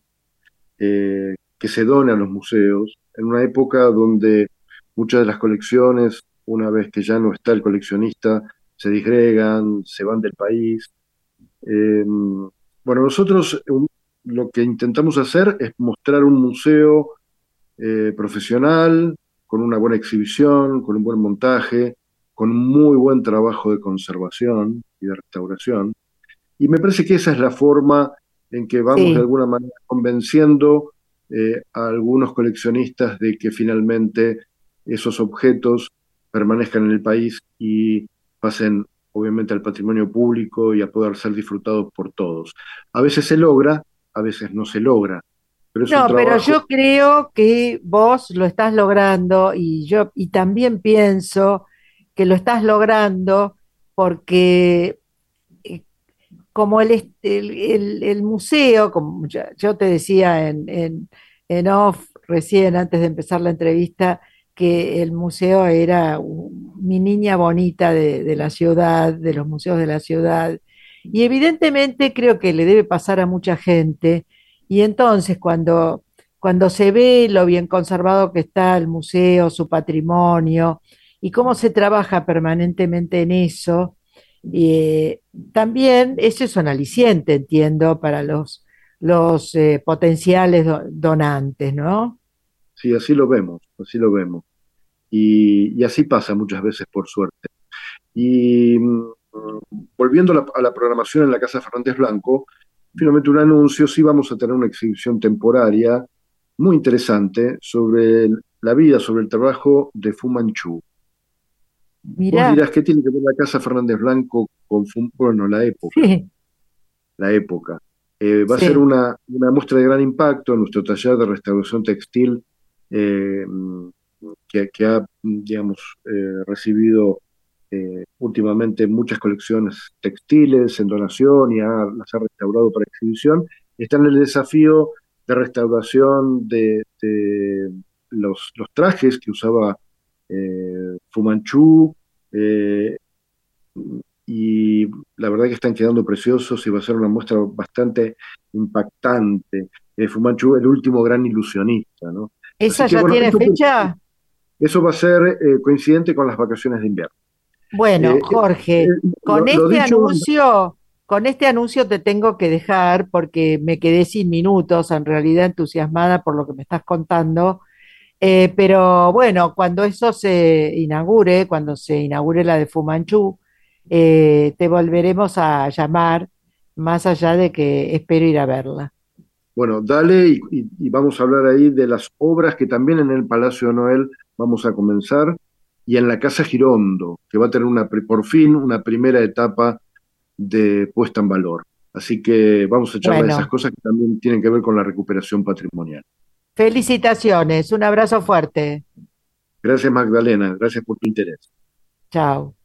eh, que se done a los museos, en una época donde muchas de las colecciones, una vez que ya no está el coleccionista, se disgregan, se van del país. Eh, bueno, nosotros un- lo que intentamos hacer es mostrar un museo eh, profesional, con una buena exhibición, con un buen montaje, con un muy buen trabajo de conservación y de restauración. Y me parece que esa es la forma en que vamos de sí. alguna manera convenciendo eh, a algunos coleccionistas de que finalmente esos objetos permanezcan en el país y pasen obviamente al patrimonio público y a poder ser disfrutados por todos. A veces se logra, a veces no se logra, pero es un No, pero trabajo. yo creo que vos lo estás logrando y yo y también pienso que lo estás logrando porque eh, como el, est- el, el- el museo, como ya- yo te decía en, en, en off recién antes de empezar la entrevista, que el museo era un- mi niña bonita de, de la ciudad, de los museos de la ciudad. Y evidentemente creo que le debe pasar a mucha gente. Y entonces cuando, cuando se ve lo bien conservado que está el museo, su patrimonio, y cómo se trabaja permanentemente en eso, eh, también eso es un aliciente, entiendo, para los, los eh, potenciales do- donantes, ¿no? Sí, así lo vemos, así lo vemos. Y, y así pasa muchas veces, por suerte. Y mm, volviendo a la, a la programación en la Casa Fernández Blanco, finalmente un anuncio, sí vamos a tener una exhibición temporaria muy interesante sobre el- la vida, sobre el trabajo de Fu Manchu. Vos Mirá, dirás, ¿qué tiene que ver la Casa Fernández Blanco con Fu? Bueno, la época, sí, la época. Eh, va a ser sí. una, una muestra de gran impacto en nuestro taller de restauración textil eh, que, que ha, digamos, eh, recibido eh, últimamente muchas colecciones textiles en donación y ha- las ha restaurado para exhibición. Está en el desafío de restauración de, de los, los trajes que usaba eh, Fu Manchu, eh, y la verdad que están quedando preciosos y va a ser una muestra bastante impactante. Eh, Fu Manchu, el último gran ilusionista, ¿no? Así ¿Esa que ya bueno, tiene eso, fecha? eso va a ser eh, coincidente con las vacaciones de invierno. Bueno, Eh, eh, Jorge, eh, con lo, lo este dicho, anuncio, con este anuncio te tengo que dejar porque me quedé sin minutos, en realidad entusiasmada por lo que me estás contando. Eh, pero bueno, cuando eso se inaugure, cuando se inaugure la de Fumanchu, eh, te volveremos a llamar, más allá de que espero ir a verla. bueno, dale y, y- y vamos a hablar ahí de las obras que también en el Palacio de Noel vamos a comenzar y en la Casa Girondo, que va a tener una, pri- por fin una primera etapa de puesta en valor. Así que vamos a charlar de esas Bueno, cosas que también tienen que ver con la recuperación patrimonial. Felicitaciones, un abrazo fuerte. Gracias, Magdalena, gracias por tu interés. Chao.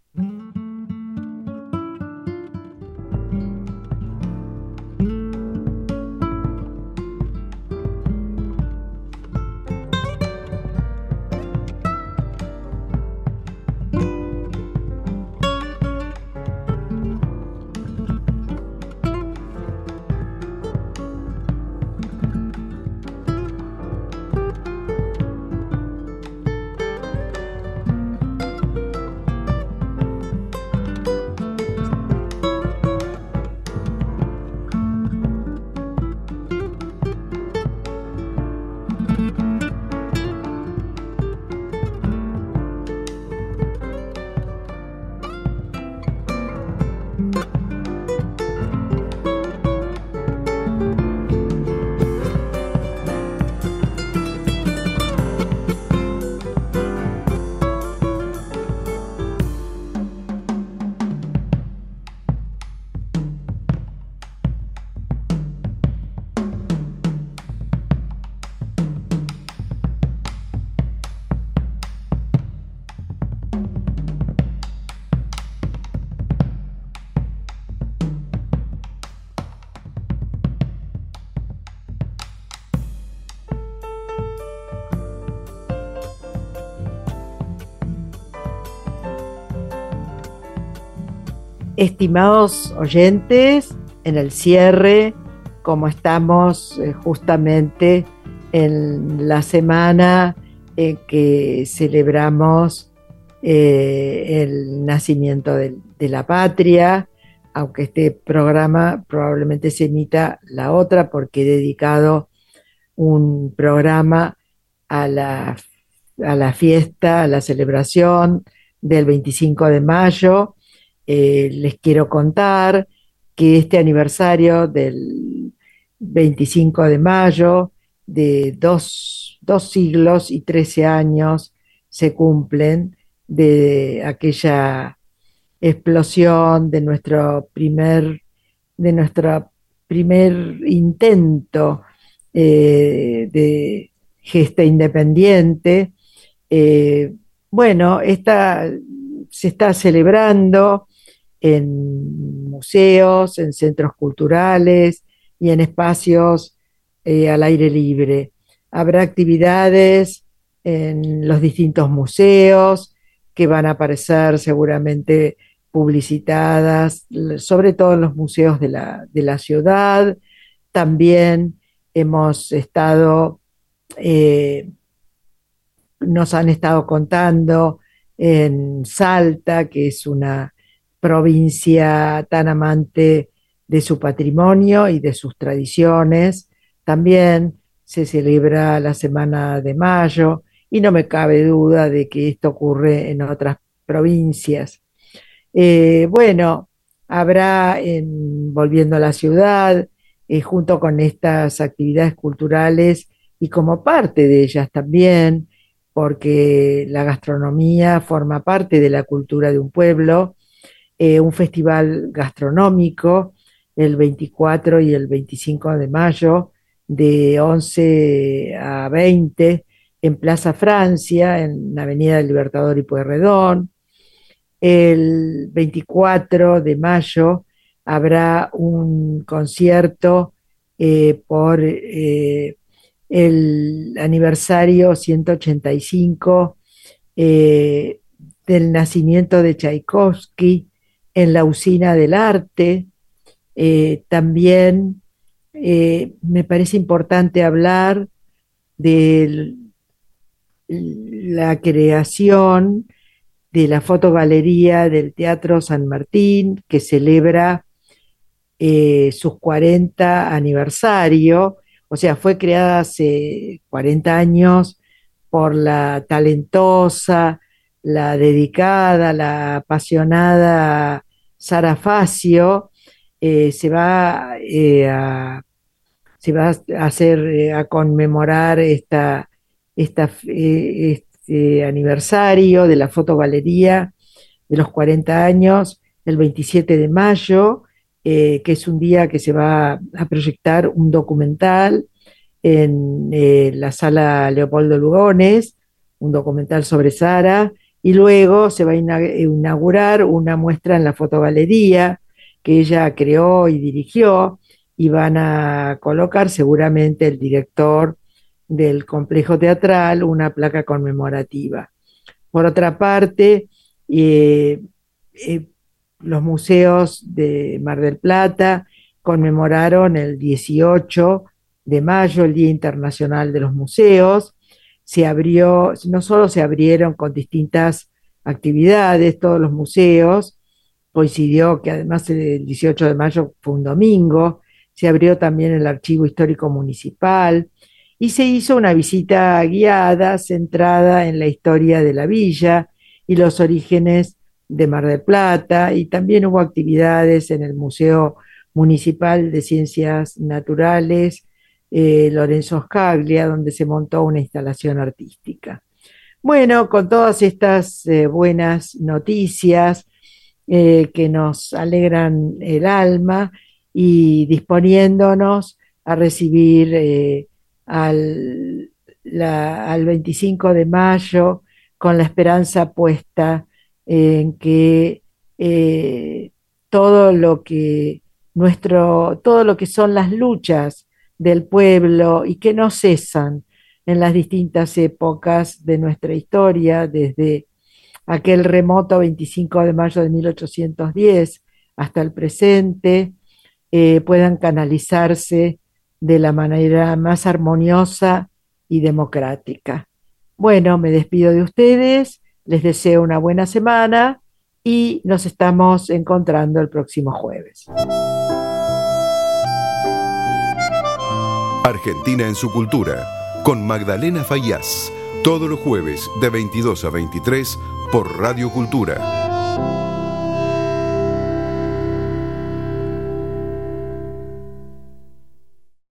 Estimados oyentes, en el cierre, como estamos eh, justamente en la semana en que celebramos eh, el nacimiento de, de la patria, aunque este programa probablemente se emita la otra porque he dedicado un programa a la, a la fiesta, a la celebración del veinticinco de mayo. Eh, les quiero contar que este aniversario del veinticinco de mayo, de dos, dos siglos y trece años, se cumplen de aquella explosión de nuestro primer, de nuestro primer intento eh, de gesta independiente. Eh, bueno, esta, se está celebrando en museos, en centros culturales y en espacios eh, al aire libre. Habrá actividades en los distintos museos que van a aparecer seguramente publicitadas, sobre todo en los museos de la, de la ciudad. También hemos estado, eh, nos han estado contando en Salta, que es una provincia tan amante de su patrimonio y de sus tradiciones. También se celebra la Semana de Mayo y no me cabe duda de que esto ocurre en otras provincias. Eh, bueno, habrá, en, volviendo a la ciudad, eh, junto con estas actividades culturales y como parte de ellas también, porque la gastronomía forma parte de la cultura de un pueblo, eh, un festival gastronómico el veinticuatro y el veinticinco de mayo, de once a veinte, en Plaza Francia, en la Avenida del Libertador y Pueyrredón. El veinticuatro de mayo habrá un concierto eh, por eh, el aniversario ciento ochenta y cinco eh, del nacimiento de Tchaikovsky en la Usina del Arte. Eh, también eh, me parece importante hablar de la creación de la fotogalería del Teatro San Martín, que celebra eh, sus cuarenta aniversario, o sea, fue creada hace cuarenta años por la talentosa, la dedicada, la apasionada Sara Facio. Eh, se va eh, a se va a hacer eh, a conmemorar esta, esta, eh, este aniversario de la fotogalería de los cuarenta años, el veintisiete de mayo, eh, que es un día que se va a proyectar un documental en eh, la sala Leopoldo Lugones, un documental sobre Sara, y luego se va a inaugurar una muestra en la fotogalería que ella creó y dirigió, y van a colocar seguramente el director del complejo teatral una placa conmemorativa. Por otra parte, eh, eh, los museos de Mar del Plata conmemoraron el dieciocho de mayo, el Día Internacional de los Museos. Se abrió, no solo se abrieron con distintas actividades, todos los museos, coincidió que además el dieciocho de mayo fue un domingo, se abrió también el Archivo Histórico Municipal y se hizo una visita guiada centrada en la historia de la villa y los orígenes de Mar del Plata, y también hubo actividades en el Museo Municipal de Ciencias Naturales eh, Lorenzo Scaglia, donde se montó una instalación artística. Bueno, con todas estas eh, buenas noticias eh, que nos alegran el alma y disponiéndonos a recibir eh, al, la, al veinticinco de mayo con la esperanza puesta en que eh, todo lo que nuestro, todo lo que son las luchas del pueblo y que no cesan en las distintas épocas de nuestra historia, desde aquel remoto veinticinco de mayo de mil ochocientos diez hasta el presente, eh, puedan canalizarse de la manera más armoniosa y democrática. Bueno, me despido de ustedes, les deseo una buena semana y nos estamos encontrando el próximo jueves. Argentina en su cultura, con Magdalena Faíaz, todos los jueves de veintidós a veintitrés por Radio Cultura.